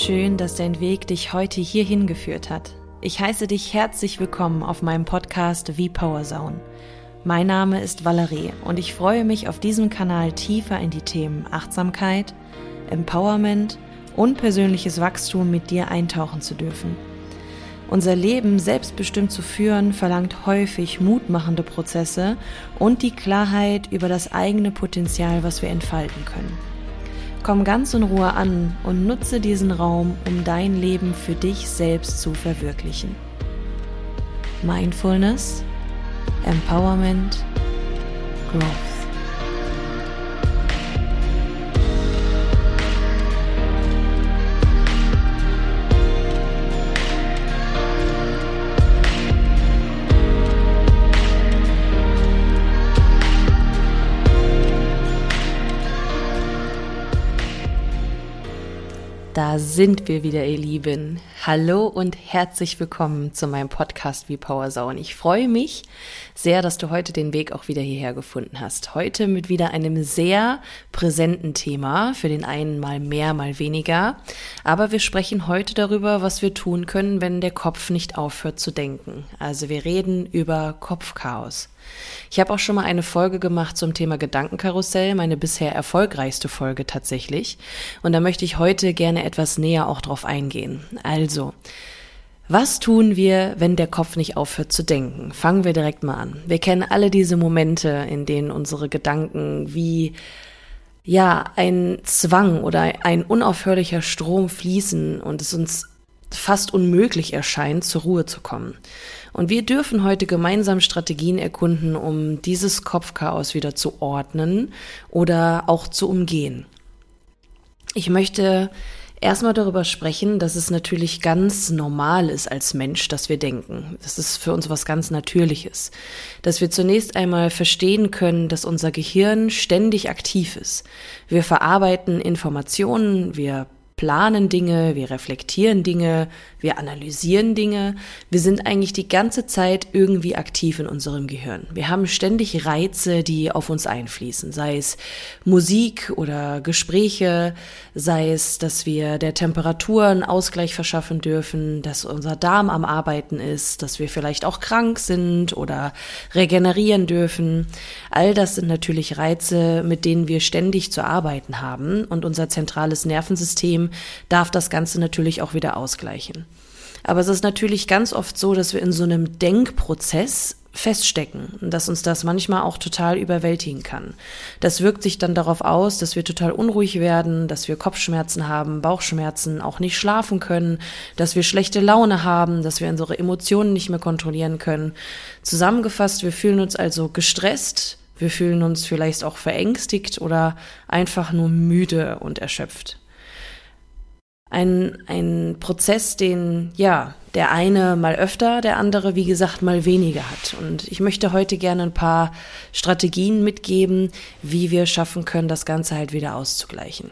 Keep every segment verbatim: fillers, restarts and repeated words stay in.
schön, dass dein Weg dich heute hierhin geführt hat. Ich heiße dich herzlich willkommen auf meinem Podcast V-Power Zone. Mein Name ist Valerie und ich freue mich, auf diesem Kanal tiefer in die Themen Achtsamkeit, Empowerment und persönliches Wachstum mit dir eintauchen zu dürfen. Unser Leben selbstbestimmt zu führen, verlangt häufig mutmachende Prozesse und die Klarheit über das eigene Potenzial, was wir entfalten können. Komm ganz in Ruhe an und nutze diesen Raum, um dein Leben für dich selbst zu verwirklichen. Mindfulness, Empowerment, Growth. Da sind wir wieder, ihr Lieben. Hallo und herzlich willkommen zu meinem Podcast V-Power Zone. Ich freue mich sehr, dass du heute den Weg auch wieder hierher gefunden hast. Heute mit wieder einem sehr präsenten Thema, für den einen mal mehr, mal weniger. Aber wir sprechen heute darüber, was wir tun können, wenn der Kopf nicht aufhört zu denken. Also wir reden über Kopfchaos. Ich habe auch schon mal eine Folge gemacht zum Thema Gedankenkarussell, meine bisher erfolgreichste Folge tatsächlich. Und da möchte ich heute gerne etwas näher auch drauf eingehen. Also, was tun wir, wenn der Kopf nicht aufhört zu denken? Fangen wir direkt mal an. Wir kennen alle diese Momente, in denen unsere Gedanken wie ja ein Zwang oder ein unaufhörlicher Strom fließen und es uns fast unmöglich erscheint, zur Ruhe zu kommen. Und wir dürfen heute gemeinsam Strategien erkunden, um dieses Kopfchaos wieder zu ordnen oder auch zu umgehen. Ich möchte erstmal darüber sprechen, dass es natürlich ganz normal ist als Mensch, dass wir denken. Das ist für uns was ganz Natürliches. Dass wir zunächst einmal verstehen können, dass unser Gehirn ständig aktiv ist. Wir verarbeiten Informationen, wir planen Dinge, wir reflektieren Dinge, wir analysieren Dinge. Wir sind eigentlich die ganze Zeit irgendwie aktiv in unserem Gehirn. Wir haben ständig Reize, die auf uns einfließen, sei es Musik oder Gespräche, sei es, dass wir der Temperatur einen Ausgleich verschaffen dürfen, dass unser Darm am Arbeiten ist, dass wir vielleicht auch krank sind oder regenerieren dürfen. All das sind natürlich Reize, mit denen wir ständig zu arbeiten haben und unser zentrales Nervensystem darf das Ganze natürlich auch wieder ausgleichen. Aber es ist natürlich ganz oft so, dass wir in so einem Denkprozess feststecken und dass uns das manchmal auch total überwältigen kann. Das wirkt sich dann darauf aus, dass wir total unruhig werden, dass wir Kopfschmerzen haben, Bauchschmerzen, auch nicht schlafen können, dass wir schlechte Laune haben, dass wir unsere Emotionen nicht mehr kontrollieren können. Zusammengefasst, wir fühlen uns also gestresst, wir fühlen uns vielleicht auch verängstigt oder einfach nur müde und erschöpft. Ein, ein Prozess, den, ja, der eine mal öfter, der andere, wie gesagt, mal weniger hat. Und ich möchte heute gerne ein paar Strategien mitgeben, wie wir schaffen können, das Ganze halt wieder auszugleichen.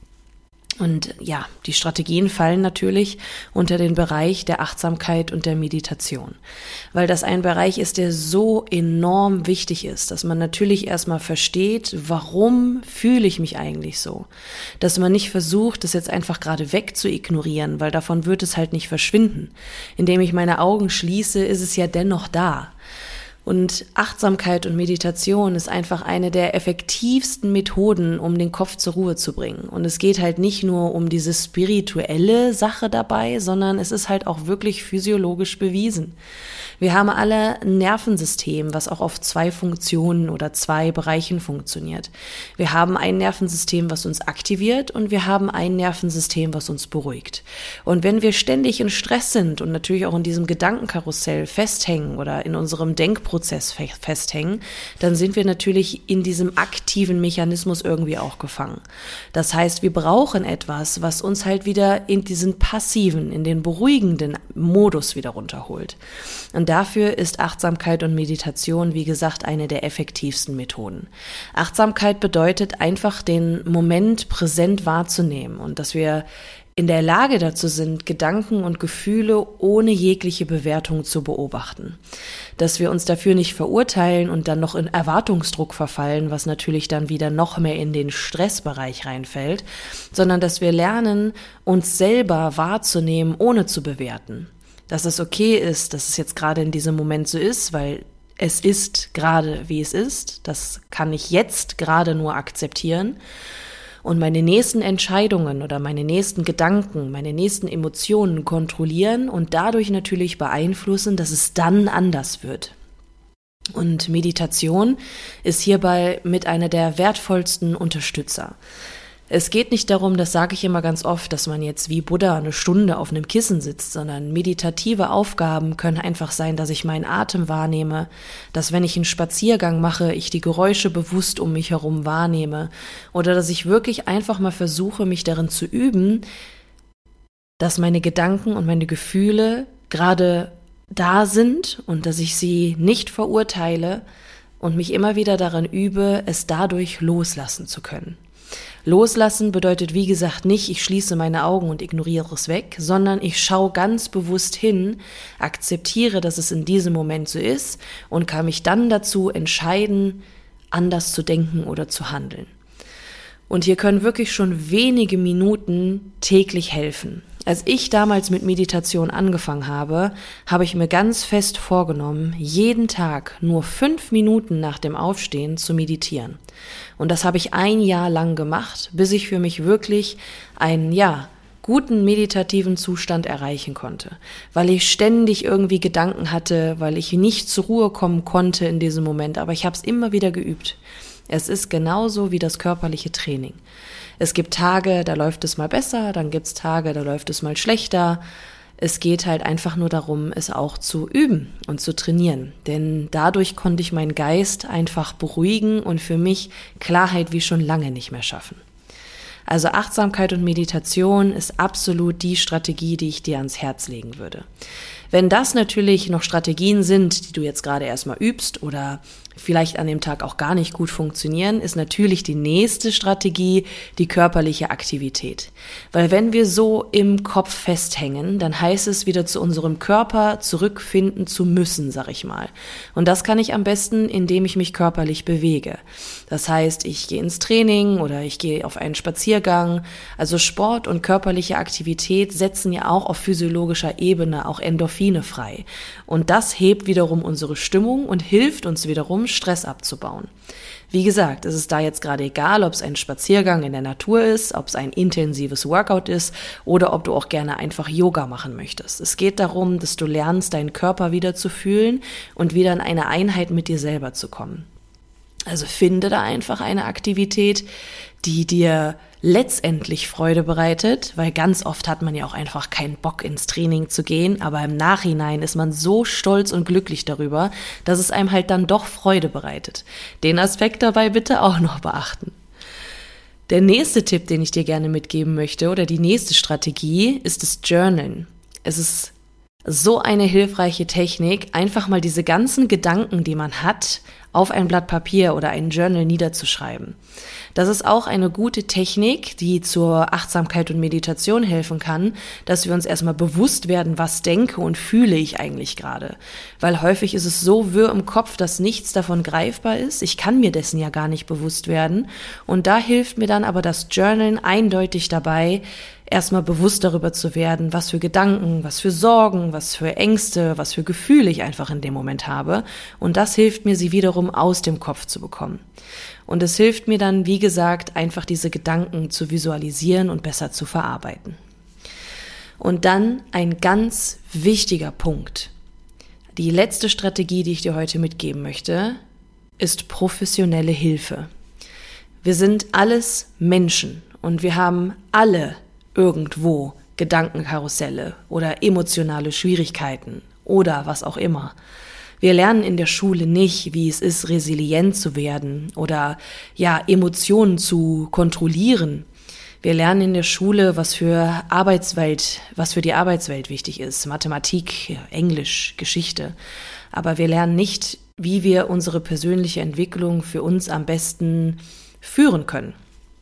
Und ja, die Strategien fallen natürlich unter den Bereich der Achtsamkeit und der Meditation, weil das ein Bereich ist, der so enorm wichtig ist, dass man natürlich erstmal versteht, warum fühle ich mich eigentlich so, dass man nicht versucht, das jetzt einfach gerade weg zu ignorieren, weil davon wird es halt nicht verschwinden. Indem ich meine Augen schließe, ist es ja dennoch da. Und Achtsamkeit und Meditation ist einfach eine der effektivsten Methoden, um den Kopf zur Ruhe zu bringen. Und es geht halt nicht nur um diese spirituelle Sache dabei, sondern es ist halt auch wirklich physiologisch bewiesen. Wir haben alle ein Nervensystem, was auch auf zwei Funktionen oder zwei Bereichen funktioniert. Wir haben ein Nervensystem, was uns aktiviert und wir haben ein Nervensystem, was uns beruhigt. Und wenn wir ständig in Stress sind und natürlich auch in diesem Gedankenkarussell festhängen oder in unserem Denkprozess festhängen, dann sind wir natürlich in diesem aktiven Mechanismus irgendwie auch gefangen. Das heißt, wir brauchen etwas, was uns halt wieder in diesen passiven, in den beruhigenden Modus wieder runterholt. Und dafür ist Achtsamkeit und Meditation, wie gesagt, eine der effektivsten Methoden. Achtsamkeit bedeutet einfach, den Moment präsent wahrzunehmen und dass wir in der Lage dazu sind, Gedanken und Gefühle ohne jegliche Bewertung zu beobachten. Dass wir uns dafür nicht verurteilen und dann noch in Erwartungsdruck verfallen, was natürlich dann wieder noch mehr in den Stressbereich reinfällt, sondern dass wir lernen, uns selber wahrzunehmen, ohne zu bewerten. Dass es okay ist, dass es jetzt gerade in diesem Moment so ist, weil es ist gerade, wie es ist. Das kann ich jetzt gerade nur akzeptieren. Und meine nächsten Entscheidungen oder meine nächsten Gedanken, meine nächsten Emotionen kontrollieren und dadurch natürlich beeinflussen, dass es dann anders wird. Und Meditation ist hierbei mit einer der wertvollsten Unterstützer. Es geht nicht darum, das sage ich immer ganz oft, dass man jetzt wie Buddha eine Stunde auf einem Kissen sitzt, sondern meditative Aufgaben können einfach sein, dass ich meinen Atem wahrnehme, dass wenn ich einen Spaziergang mache, ich die Geräusche bewusst um mich herum wahrnehme oder dass ich wirklich einfach mal versuche, mich darin zu üben, dass meine Gedanken und meine Gefühle gerade da sind und dass ich sie nicht verurteile und mich immer wieder darin übe, es dadurch loslassen zu können. Loslassen bedeutet, wie gesagt, nicht, ich schließe meine Augen und ignoriere es weg, sondern ich schaue ganz bewusst hin, akzeptiere, dass es in diesem Moment so ist und kann mich dann dazu entscheiden, anders zu denken oder zu handeln. Und hier können wirklich schon wenige Minuten täglich helfen. Als ich damals mit Meditation angefangen habe, habe ich mir ganz fest vorgenommen, jeden Tag nur fünf Minuten nach dem Aufstehen zu meditieren. Und das habe ich ein Jahr lang gemacht, bis ich für mich wirklich einen, ja, guten meditativen Zustand erreichen konnte. Weil ich ständig irgendwie Gedanken hatte, weil ich nicht zur Ruhe kommen konnte in diesem Moment, aber ich habe es immer wieder geübt. Es ist genauso wie das körperliche Training. Es gibt Tage, da läuft es mal besser, dann gibt es Tage, da läuft es mal schlechter. Es geht halt einfach nur darum, es auch zu üben und zu trainieren. Denn dadurch konnte ich meinen Geist einfach beruhigen und für mich Klarheit wie schon lange nicht mehr schaffen. Also Achtsamkeit und Meditation ist absolut die Strategie, die ich dir ans Herz legen würde. Wenn das natürlich noch Strategien sind, die du jetzt gerade erstmal übst oder vielleicht an dem Tag auch gar nicht gut funktionieren, ist natürlich die nächste Strategie die körperliche Aktivität. Weil wenn wir so im Kopf festhängen, dann heißt es wieder zu unserem Körper zurückfinden zu müssen, sag ich mal. Und das kann ich am besten, indem ich mich körperlich bewege. Das heißt, ich gehe ins Training oder ich gehe auf einen Spaziergang. Also Sport und körperliche Aktivität setzen ja auch auf physiologischer Ebene auch Endorphine frei. Und das hebt wiederum unsere Stimmung und hilft uns wiederum, Stress abzubauen. Wie gesagt, es ist da jetzt gerade egal, ob es ein Spaziergang in der Natur ist, ob es ein intensives Workout ist oder ob du auch gerne einfach Yoga machen möchtest. Es geht darum, dass du lernst, deinen Körper wieder zu fühlen und wieder in eine Einheit mit dir selber zu kommen. Also finde da einfach eine Aktivität, die dir letztendlich Freude bereitet, weil ganz oft hat man ja auch einfach keinen Bock ins Training zu gehen, aber im Nachhinein ist man so stolz und glücklich darüber, dass es einem halt dann doch Freude bereitet. Den Aspekt dabei bitte auch noch beachten. Der nächste Tipp, den ich dir gerne mitgeben möchte oder die nächste Strategie ist das Journalen. Es ist so eine hilfreiche Technik, einfach mal diese ganzen Gedanken, die man hat, auf ein Blatt Papier oder ein Journal niederzuschreiben. Das ist auch eine gute Technik, die zur Achtsamkeit und Meditation helfen kann, dass wir uns erstmal bewusst werden, was denke und fühle ich eigentlich gerade. Weil häufig ist es so wirr im Kopf, dass nichts davon greifbar ist. Ich kann mir dessen ja gar nicht bewusst werden. Und da hilft mir dann aber das Journalen eindeutig dabei, erstmal bewusst darüber zu werden, was für Gedanken, was für Sorgen, was für Ängste, was für Gefühle ich einfach in dem Moment habe. Und das hilft mir, sie wiederum aus dem Kopf zu bekommen. Und es hilft mir dann, wie gesagt, einfach diese Gedanken zu visualisieren und besser zu verarbeiten. Und dann ein ganz wichtiger Punkt. Die letzte Strategie, die ich dir heute mitgeben möchte, ist professionelle Hilfe. Wir sind alles Menschen und wir haben alle irgendwo Gedankenkarusselle oder emotionale Schwierigkeiten oder was auch immer. Wir lernen in der Schule nicht, wie es ist, resilient zu werden oder ja, Emotionen zu kontrollieren. Wir lernen in der Schule, was für Arbeitswelt, was für die Arbeitswelt wichtig ist, Mathematik, Englisch, Geschichte. Aber wir lernen nicht, wie wir unsere persönliche Entwicklung für uns am besten führen können.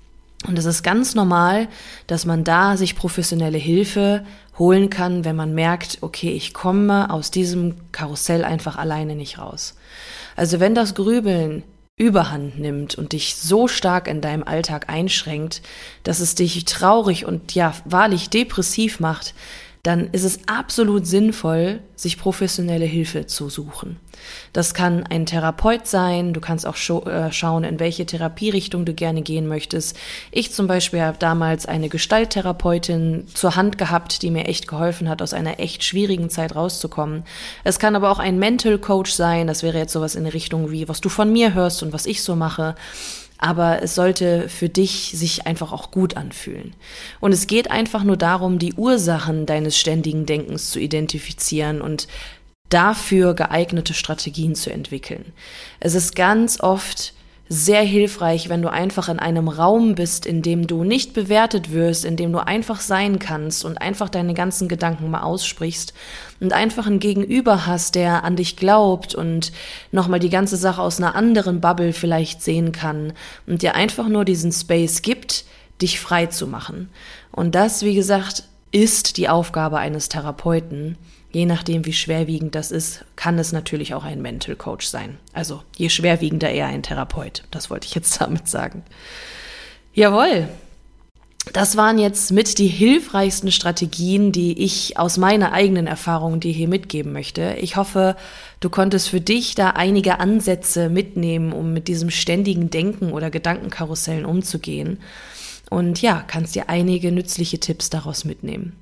Und es ist ganz normal, dass man da sich professionelle Hilfe holen kann, wenn man merkt, okay, ich komme aus diesem Karussell einfach alleine nicht raus. Also wenn das Grübeln Überhand nimmt und dich so stark in deinem Alltag einschränkt, dass es dich traurig und ja wahrlich depressiv macht, dann ist es absolut sinnvoll, sich professionelle Hilfe zu suchen. Das kann ein Therapeut sein, du kannst auch scho- äh, schauen, in welche Therapierichtung du gerne gehen möchtest. Ich zum Beispiel habe damals eine Gestalttherapeutin zur Hand gehabt, die mir echt geholfen hat, aus einer echt schwierigen Zeit rauszukommen. Es kann aber auch ein Mental Coach sein, das wäre jetzt sowas in der Richtung wie, was du von mir hörst und was ich so mache. Aber es sollte für dich sich einfach auch gut anfühlen. Und es geht einfach nur darum, die Ursachen deines ständigen Denkens zu identifizieren und dafür geeignete Strategien zu entwickeln. Es ist ganz oft sehr hilfreich, wenn du einfach in einem Raum bist, in dem du nicht bewertet wirst, in dem du einfach sein kannst und einfach deine ganzen Gedanken mal aussprichst und einfach ein Gegenüber hast, der an dich glaubt und nochmal die ganze Sache aus einer anderen Bubble vielleicht sehen kann und dir einfach nur diesen Space gibt, dich frei zu machen. Und das, wie gesagt, ist die Aufgabe eines Therapeuten. Je nachdem, wie schwerwiegend das ist, kann es natürlich auch ein Mental Coach sein. Also je schwerwiegender eher ein Therapeut. Das wollte ich jetzt damit sagen. Jawohl. Das waren jetzt mit die hilfreichsten Strategien, die ich aus meiner eigenen Erfahrung dir hier mitgeben möchte. Ich hoffe, du konntest für dich da einige Ansätze mitnehmen, um mit diesem ständigen Denken oder Gedankenkarussellen umzugehen. Und ja, kannst dir einige nützliche Tipps daraus mitnehmen.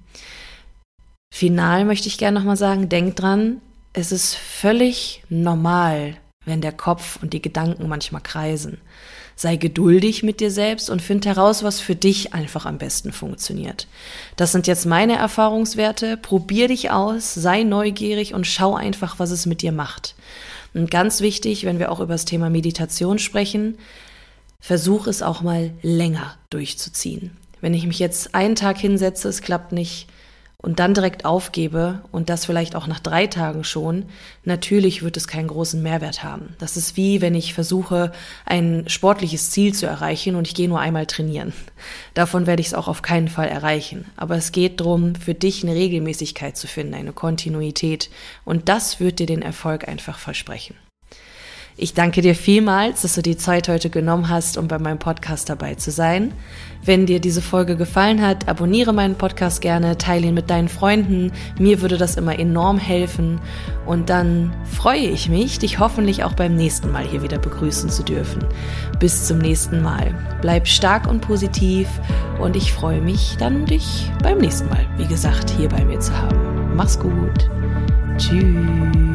Final möchte ich gerne nochmal sagen, denk dran, es ist völlig normal, wenn der Kopf und die Gedanken manchmal kreisen. Sei geduldig mit dir selbst und find heraus, was für dich einfach am besten funktioniert. Das sind jetzt meine Erfahrungswerte. Probier dich aus, sei neugierig und schau einfach, was es mit dir macht. Und ganz wichtig, wenn wir auch über das Thema Meditation sprechen, versuch es auch mal länger durchzuziehen. Wenn ich mich jetzt einen Tag hinsetze, es klappt nicht, und dann direkt aufgebe und das vielleicht auch nach drei Tagen schon, natürlich wird es keinen großen Mehrwert haben. Das ist wie, wenn ich versuche, ein sportliches Ziel zu erreichen und ich gehe nur einmal trainieren. Davon werde ich es auch auf keinen Fall erreichen. Aber es geht darum, für dich eine Regelmäßigkeit zu finden, eine Kontinuität. Und das wird dir den Erfolg einfach versprechen. Ich danke dir vielmals, dass du die Zeit heute genommen hast, um bei meinem Podcast dabei zu sein. Wenn dir diese Folge gefallen hat, abonniere meinen Podcast gerne, teile ihn mit deinen Freunden. Mir würde das immer enorm helfen. Und dann freue ich mich, dich hoffentlich auch beim nächsten Mal hier wieder begrüßen zu dürfen. Bis zum nächsten Mal. Bleib stark und positiv und ich freue mich dann, dich beim nächsten Mal, wie gesagt, hier bei mir zu haben. Mach's gut. Tschüss.